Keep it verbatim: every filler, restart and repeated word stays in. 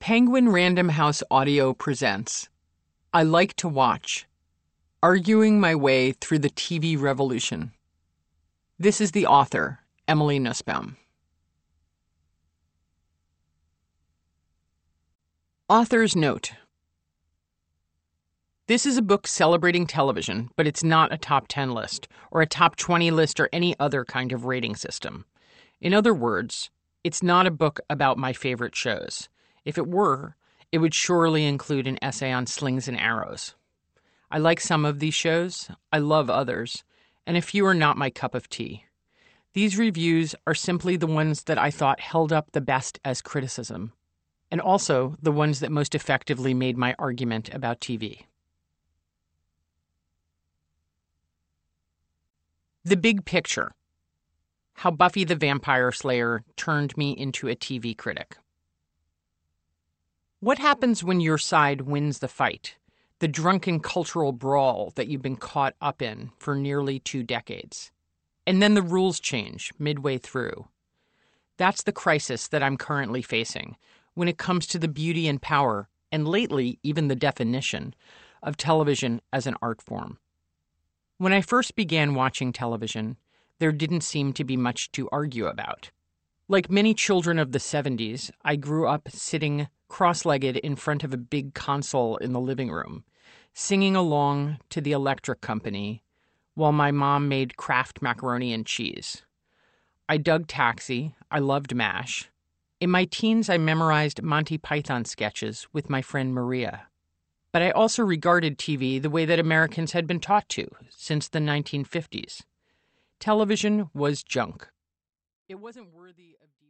Penguin Random House Audio presents I Like to Watch, Arguing My Way Through the T V Revolution. This is the author, Emily Nussbaum. Author's Note. This is a book celebrating television, but it's not a top ten list, or a top twenty list, or any other kind of rating system. In other words, it's not a book about my favorite shows. If it were, it would surely include an essay on slings and arrows. I like some of these shows, I love others, and a few are not my cup of tea. These reviews are simply the ones that I thought held up the best as criticism, and also the ones that most effectively made my argument about T V. The Big Picture: How Buffy the Vampire Slayer Turned Me into a T V Critic. What happens when your side wins the fight, the drunken cultural brawl that you've been caught up in for nearly two decades? And then the rules change midway through. That's the crisis that I'm currently facing when it comes to the beauty and power, and lately even the definition, of television as an art form. When I first began watching television, there didn't seem to be much to argue about. Like many children of the seventies, I grew up sitting cross-legged in front of a big console in the living room, singing along to the Electric Company while my mom made Kraft macaroni and cheese. I dug Taxi. I loved MASH. In my teens, I memorized Monty Python sketches with my friend Maria. But I also regarded T V the way that Americans had been taught to since the nineteen fifties. Television was junk. It wasn't worthy of